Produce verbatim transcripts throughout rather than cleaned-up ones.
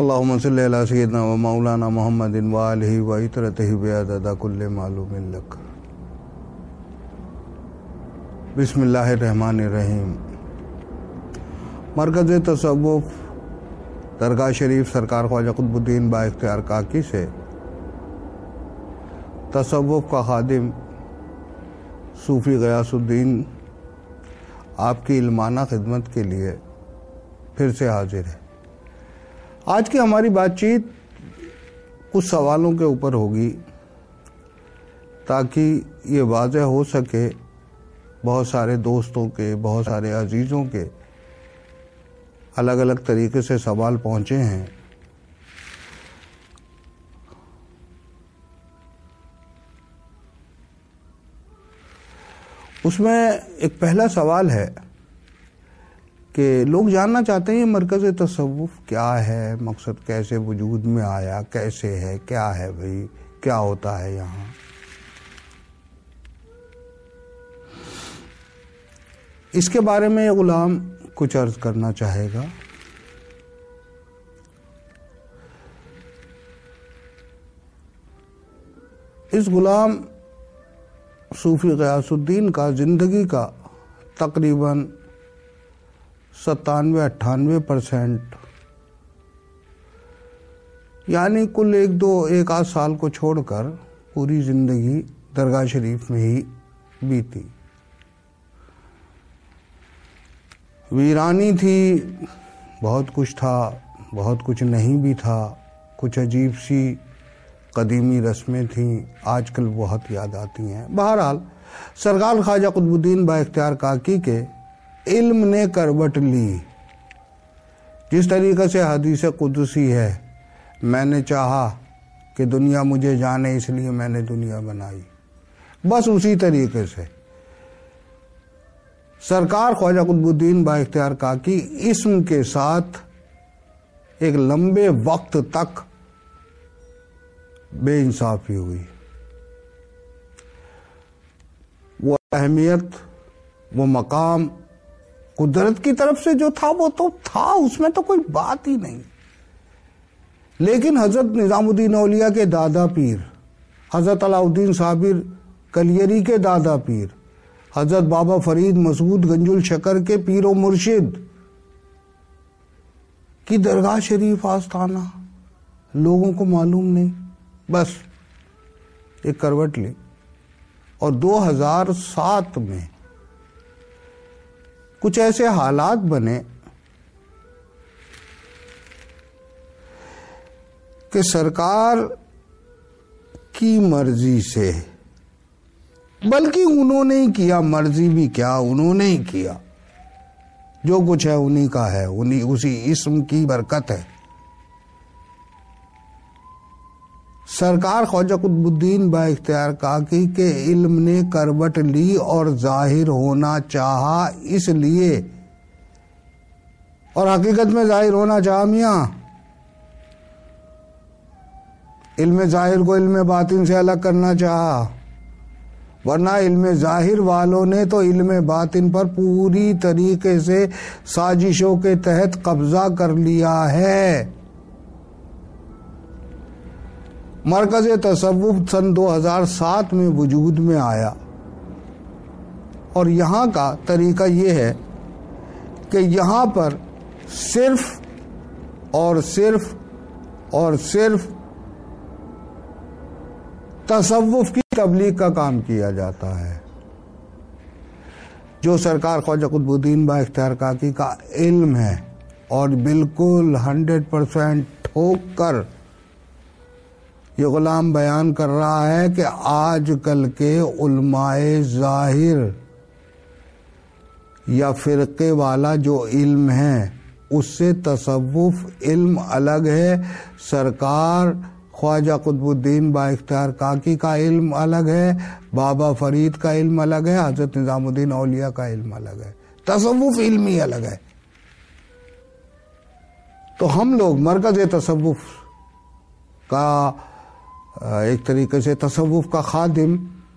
اللہم صلی علی سیدنا و مولانا محمد و آلہ و اطرتہ بعدد کل معلوم لک۔ بسم اللہ الرحمن الرحیم۔ مرکز تصوف درگاہ شریف سرکار خواجہ قطب الدین با اختیار کاکی سے تصوف کا خادم صوفی غیاث الدین آپ کی علمانہ خدمت کے لیے پھر سے حاضر ہے۔ آج کی ہماری بات چیت کچھ سوالوں کے اوپر ہوگی تاکہ یہ واضح ہو سکے، بہت سارے دوستوں کے، بہت سارے عزیزوں کے الگ الگ طریقے سے سوال پہنچے ہیں۔ اس میں ایک پہلا سوال ہے کہ لوگ جاننا چاہتے ہیں یہ مرکز تصوف کیا ہے، مقصد کیسے وجود میں آیا، کیسے ہے، کیا ہے بھئی، کیا ہوتا ہے یہاں۔ اس کے بارے میں یہ غلام کچھ عرض کرنا چاہے گا۔ اس غلام صوفی غیاث الدین کا زندگی کا تقریباً ستانوے اٹھانوے پرسنٹ یعنی کل ایک دو ایک آدھ سال کو چھوڑ کر پوری زندگی درگاہ شریف میں ہی بیتی۔ ویرانی تھی، بہت کچھ تھا، بہت کچھ نہیں بھی تھا، کچھ عجیب سی قدیمی رسمیں تھیں، آج کل بہت یاد آتی ہیں۔ بہرحال سرکار خواجہ قطب الدین با اختیار کاکی کے علم نے کروٹ لی۔ جس طریقے سے حدیث قدسی ہے، میں نے چاہا کہ دنیا مجھے جانے اس لیے میں نے دنیا بنائی، بس اسی طریقے سے سرکار خواجہ قطب الدین با اختیار کاکی اسم کے ساتھ ایک لمبے وقت تک بے انصافی ہوئی۔ وہ اہمیت، وہ مقام قدرت کی طرف سے جو تھا وہ تو تھا، اس میں تو کوئی بات ہی نہیں، لیکن حضرت نظام الدین اولیاء کے دادا پیر، حضرت علاء الدین صابر کلیری کے دادا پیر، حضرت بابا فرید مسعود گنج الشکر کے پیر و مرشد کی درگاہ شریف آستانہ لوگوں کو معلوم نہیں، بس ایک کروٹ لی۔ اور دو ہزار سات میں کچھ ایسے حالات بنے کہ سرکار کی مرضی سے، بلکہ انہوں نے ہی کیا، مرضی بھی کیا، انہوں نے ہی کیا، جو کچھ ہے انہی کا ہے، انہی اسی اسم کی برکت ہے۔ سرکار خواجہ قطب الدین با اختیار کاکی کے علم نے کروٹ لی اور ظاہر ہونا چاہا، اس لیے، اور حقیقت میں ظاہر ہونا چاہا میاں، علم ظاہر کو علم باطن سے الگ کرنا چاہا، ورنہ علم ظاہر والوں نے تو علم باطن پر پوری طریقے سے سازشوں کے تحت قبضہ کر لیا ہے۔ مرکز تصوف سن دو ہزار سات میں وجود میں آیا، اور یہاں کا طریقہ یہ ہے کہ یہاں پر صرف اور صرف اور صرف تصوف کی تبلیغ کا کام کیا جاتا ہے۔ جو سرکار خواجہ قطب الدین با اختیار کاکی کا علم ہے، اور بالکل ہنڈریڈ پرسینٹ ٹھوک کر یہ غلام بیان کر رہا ہے کہ آج کل کے علماء ظاہر یا فرقے والا جو علم ہے اس سے تصوف علم الگ ہے، سرکار خواجہ قطب الدین با اختیار کاکی کا علم الگ ہے، بابا فرید کا علم الگ ہے، حضرت نظام الدین اولیاء کا علم الگ ہے، تصوف علم ہی الگ ہے۔ تو ہم لوگ مرکز تصوف کا ایک طریقے سے تصوف کا خادم،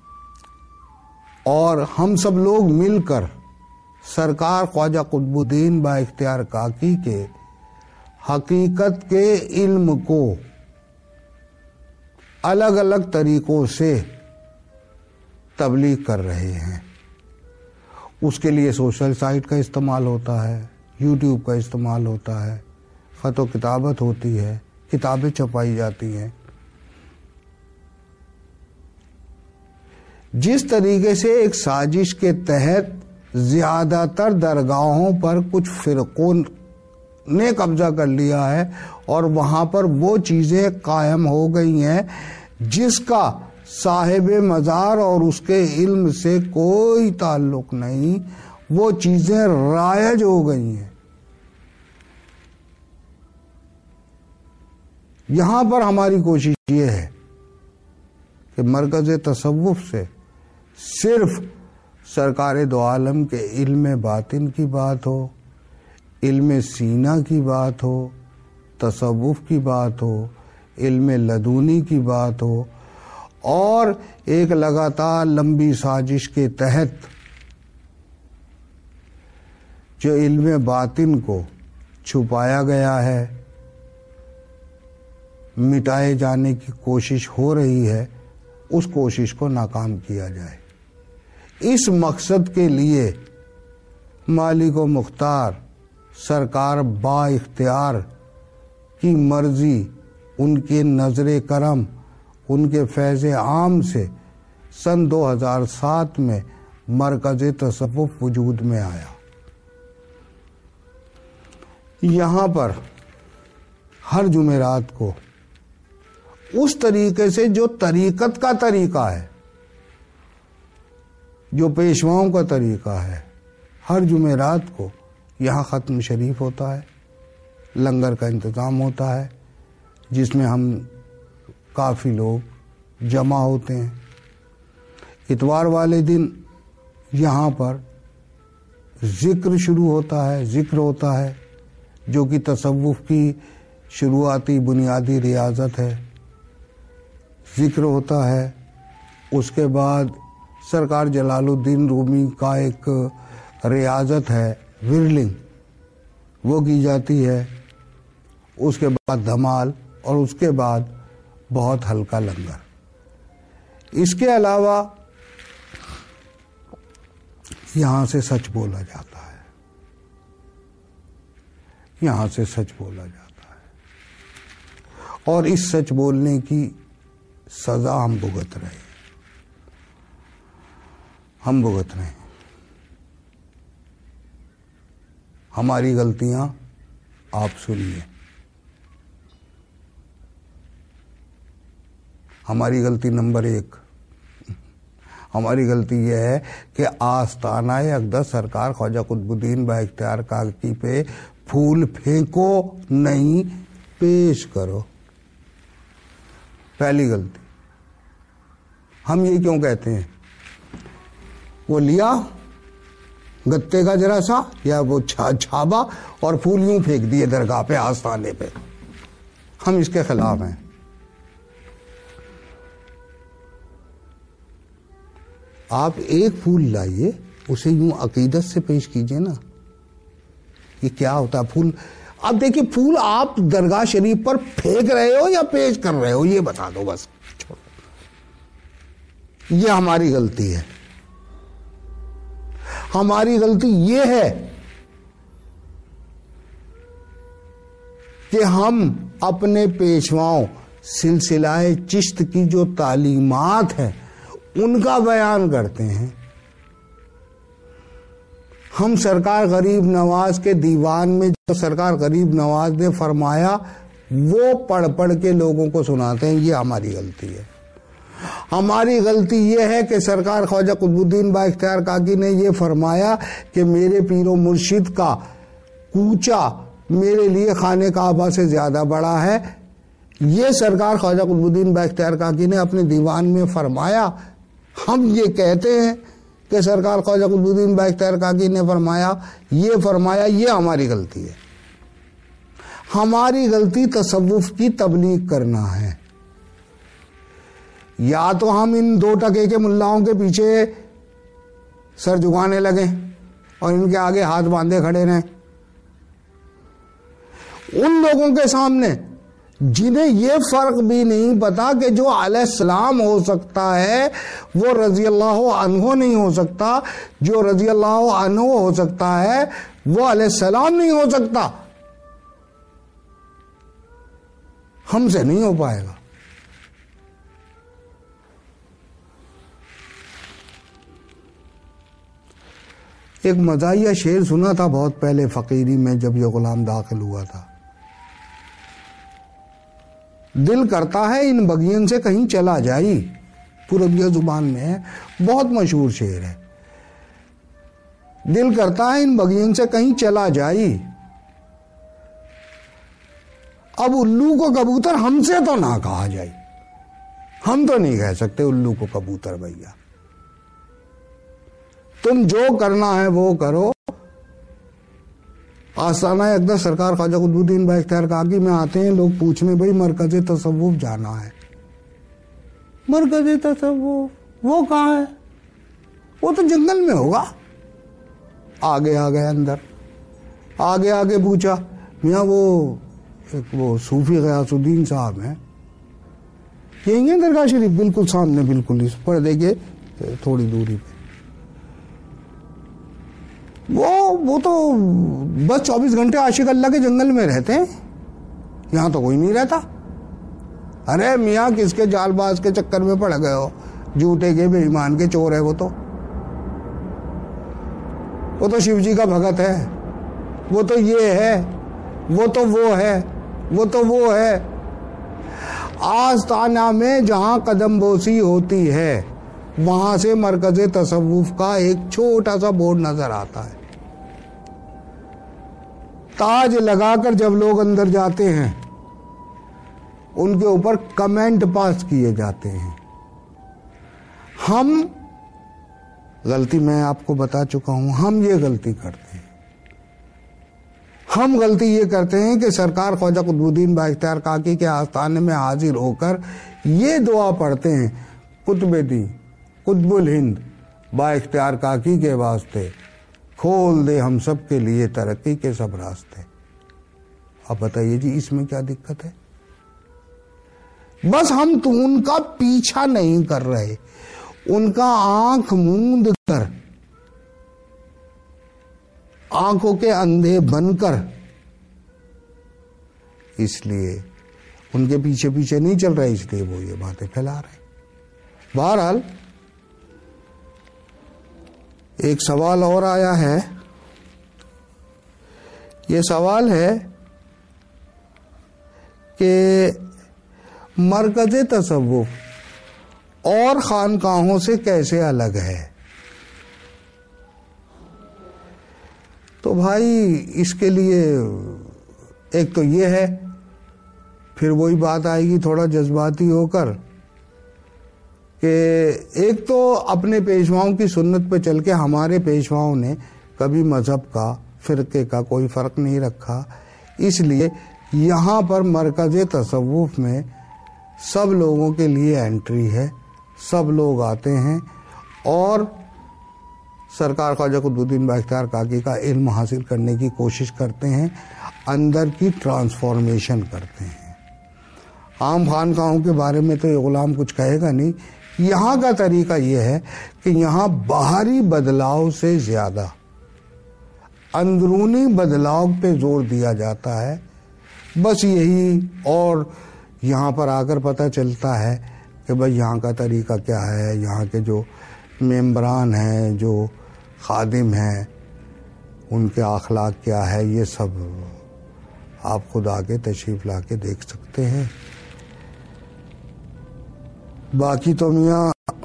اور ہم سب لوگ مل کر سرکار خواجہ قطب الدین با اختیار کاکی کے حقیقت کے علم کو الگ الگ طریقوں سے تبلیغ کر رہے ہیں. اس کے لیے سوشل سائٹ کا استعمال ہوتا ہے، یوٹیوب کا استعمال ہوتا ہے، خط و کتابت ہوتی ہے، کتابیں چھپائی جاتی ہیں. جس طریقے سے ایک سازش کے تحت زیادہ تر درگاہوں پر کچھ فرقوں نے قبضہ کر لیا ہے اور وہاں پر وہ چیزیں قائم ہو گئی ہیں جس کا صاحب مزار اور اس کے علم سے کوئی تعلق نہیں، وہ چیزیں رائج ہو گئی ہیں. یہاں پر ہماری کوشش یہ ہے کہ مرکز تصوف سے صرف سرکار دو عالم کے علم باطن کی بات ہو، علم سینہ کی بات ہو، تصوف کی بات ہو، علم لدونی کی بات ہو، اور ایک لگاتار لمبی سازش کے تحت جو علم باطن کو چھپایا گیا ہے، مٹائے جانے کی کوشش ہو رہی ہے، اس کوشش کو ناکام کیا جائے. اس مقصد کے لیے مالک و مختار سرکار با اختیار کی مرضی، ان کے نظر کرم، ان کے فیض عام سے سن دو ہزار سات میں مرکز تصوف وجود میں آیا. یہاں پر ہر جمعرات کو اس طریقے سے جو طریقت کا طریقہ ہے، جو پیشواؤں کا طریقہ ہے، ہر جمعرات کو یہاں ختم شریف ہوتا ہے، لنگر کا انتظام ہوتا ہے جس میں ہم کافی لوگ جمع ہوتے ہیں. اتوار والے دن یہاں پر ذکر شروع ہوتا ہے، ذکر ہوتا ہے جو کہ تصوف کی شروعاتی بنیادی ریاضت ہے. ذکر ہوتا ہے، اس کے بعد سرکار جلال الدین رومی کا ایک ریاضت ہے ورلنگ، وہ کی جاتی ہے. اس کے بعد دھمال، اور اس کے بعد بہت ہلکا لنگر. اس کے علاوہ یہاں سے سچ بولا جاتا ہے، یہاں سے سچ بولا جاتا ہے، اور اس سچ بولنے کی سزا ہم بھگت رہے ہیں، ہم بھگت رہے ہیں. ہماری غلطیاں آپ سنیے. ہماری غلطی نمبر ایک، ہماری غلطی یہ ہے کہ آستانہ اقدس سرکار خواجہ قطب الدین با اختیار کاکی پہ پھول پھینکو نہیں، پیش کرو. پہلی غلطی. ہم یہ کیوں کہتے ہیں؟ وہ لیا گتے کا ذرا سا یا وہ چھابا اور پھول یوں پھینک دیے درگاہ پہ، آستانے پہ. ہم اس کے خلاف ہیں. آپ ایک پھول لائیے، اسے یوں عقیدت سے پیش کیجئے نا. یہ کیا ہوتا ہے پھول؟ اب دیکھیے، پھول آپ درگاہ شریف پر پھینک رہے ہو یا پیش کر رہے ہو، یہ بتا دو بس. یہ ہماری غلطی ہے. ہماری غلطی یہ ہے کہ ہم اپنے پیشواؤں سلسلہ چشت کی جو تعلیمات ہیں ان کا بیان کرتے ہیں. ہم سرکار غریب نواز کے دیوان میں جو سرکار غریب نواز نے فرمایا وہ پڑھ پڑھ کے لوگوں کو سناتے ہیں. یہ ہماری غلطی ہے. ہماری غلطی یہ ہے کہ سرکار خواجہ قطب الدین با اختیار کاکی نے یہ فرمایا کہ میرے پیر و مرشد کا کوچا میرے لیے خانہ کعبہ سے زیادہ بڑا ہے. یہ سرکار خواجہ قطب الدین با اختیار کاکی نے اپنے دیوان میں فرمایا. ہم یہ کہتے ہیں کہ سرکار خواجہ قطب الدین با اختیار کاکی نے فرمایا، یہ فرمایا. یہ ہماری غلطی ہے. ہماری غلطی تصوف کی تبلیغ کرنا ہے. یا تو ہم ان دو ٹکے کے ملاؤں کے پیچھے سر جھکانے لگیں اور ان کے آگے ہاتھ باندھے کھڑے رہیں. ان لوگوں کے سامنے جنہیں یہ فرق بھی نہیں پتا کہ جو علیہ السلام ہو سکتا ہے وہ رضی اللہ عنہ نہیں ہو سکتا، جو رضی اللہ عنہ ہو سکتا ہے وہ علیہ السلام نہیں ہو سکتا، ہم سے نہیں ہو پائے گا۔ ایک مزاحیہ شعر سنا تھا بہت پہلے فقیری میں جب یہ غلام داخل ہوا تھا، دل کرتا ہے ان بگین سے کہیں چلا جائی، پوربیہ زبان میں ہے، بہت مشہور شعر ہے۔ دل کرتا ہے ان بگین سے کہیں چلا جائی، اب الو کو کبوتر ہم سے تو نہ کہا جائے، ہم تو نہیں کہہ سکتے الو کو کبوتر بھیا، تم جو کرنا ہے وہ کرو۔ آستانہ اقدس سرکار خواجہ قطب الدین بااختیار کاکی میں آتے ہیں لوگ پوچھنے بھائی مرکز تصوف جانا ہے، مرکز تصوف وہ کہاں ہے؟ وہ تو جنگل میں ہوگا۔ آگے آگے اندر آگے آگے پوچھا، میاں وہ ایک وہ صوفی غیاث الدین صاحب ہیں، یہیں ہیں درگاہ شریف بالکل سامنے، بالکل اس پردے کے تھوڑی دوری پہ، وہ وہ تو بس چوبیس گھنٹے عاشق اللہ کے جنگل میں رہتے ہیں، یہاں تو کوئی نہیں رہتا۔ ارے میاں کس کے جال باز کے چکر میں پڑ گئے ہو، جھوٹے کے بے ایمان کے چور ہے، وہ تو وہ تو شیو جی کا بھگت ہے، وہ تو یہ ہے، وہ تو وہ ہے، وہ تو وہ ہے۔ آستانہ میں جہاں قدم بوسی ہوتی ہے وہاں سے مرکز تصوف کا ایک چھوٹا سا بورڈ نظر آتا ہے، تاج لگا کر جب لوگ اندر جاتے ہیں ان کے اوپر کمنٹ پاس کیے جاتے ہیں۔ ہم غلطی میں آپ کو بتا چکا ہوں، ہم یہ غلطی کرتے ہیں، ہم غلطی یہ کرتے ہیں کہ سرکار خواجہ قطب الدین بااختیار کاکی کے آستانے میں حاضر ہو کر یہ دعا پڑھتے ہیں، قطب دین قطب الہند بااختیار کاکی کے واسطے کھول دے ہم سب کے لیے ترقی کے سب راستے۔ اب بتائیے جی اس میں کیا دقت ہے؟ بس ہم تو ان کا پیچھا نہیں کر رہے، ان کا آنکھ موند کر، آنکھوں کے اندھے بن کر، اس لیے ان کے پیچھے پیچھے نہیں چل رہے، اس لیے وہ یہ باتیں پھیلا رہے۔ بہرحال ایک سوال اور آیا ہے، یہ سوال ہے کہ مرکز تصوف اور خانقاہوں سے کیسے الگ ہے؟ تو بھائی اس کے لیے ایک تو یہ ہے، پھر وہی بات آئے گی تھوڑا جذباتی ہو کر، کہ ایک تو اپنے پیشواؤں کی سنت پہ چل کے ہمارے پیشواؤں نے کبھی مذہب کا فرقے کا کوئی فرق نہیں رکھا، اس لیے یہاں پر مرکز تصوف میں سب لوگوں کے لیے انٹری ہے، سب لوگ آتے ہیں اور سرکار خواجہ قطب الدین بااختیار کاکی کا علم حاصل کرنے کی کوشش کرتے ہیں، اندر کی ٹرانسفارمیشن کرتے ہیں۔ عام خانقاہوں کے بارے میں تو یہ غلام کچھ کہے گا نہیں، یہاں کا طریقہ یہ ہے کہ یہاں باہری بدلاؤ سے زیادہ اندرونی بدلاؤ پہ زور دیا جاتا ہے، بس یہی، اور یہاں پر آ کر پتہ چلتا ہے کہ بھائی یہاں کا طریقہ کیا ہے، یہاں کے جو ممبران ہیں، جو خادم ہیں، ان کے اخلاق کیا ہے، یہ سب آپ خود آ کے تشریف لا کے دیکھ سکتے ہیں۔ باقی تو میاں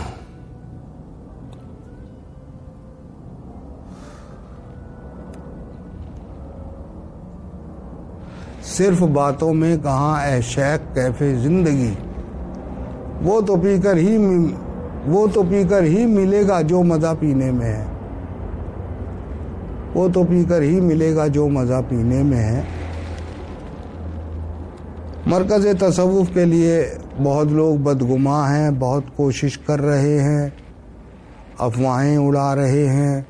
صرف باتوں میں کہاں اے شیخ کیف زندگی، وہ تو پی کر ہی وہ تو پی کر ہی ملے گا جو مزہ پینے میں ہے، وہ تو پی کر ہی ملے گا جو مزہ پینے میں ہے۔ مرکز تصوف کے لیے بہت لوگ بدگماں ہیں، بہت کوشش کر رہے ہیں، افواہیں اڑا رہے ہیں۔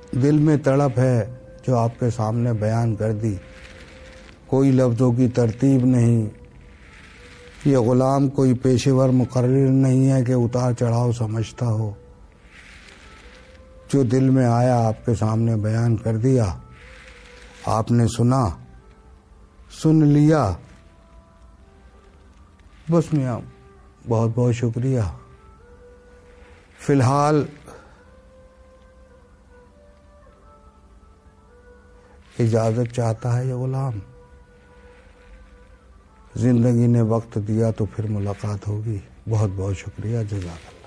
دل میں تڑپ ہے جو آپ کے سامنے بیان کر دی. کوئی لفظوں کی ترتیب نہیں. یہ غلام کوئی پیشے ور مقرر نہیں ہے کہ اتار چڑھاؤ سمجھتا ہو. جو دل میں آیا آپ کے سامنے بیان کر دیا. آپ نے سنا، سن لیا. بس میاں بہت بہت شکریہ. فی الحال اجازت چاہتا ہے یہ غلام. زندگی نے وقت دیا تو پھر ملاقات ہوگی. بہت بہت شکریہ. جزاک اللہ.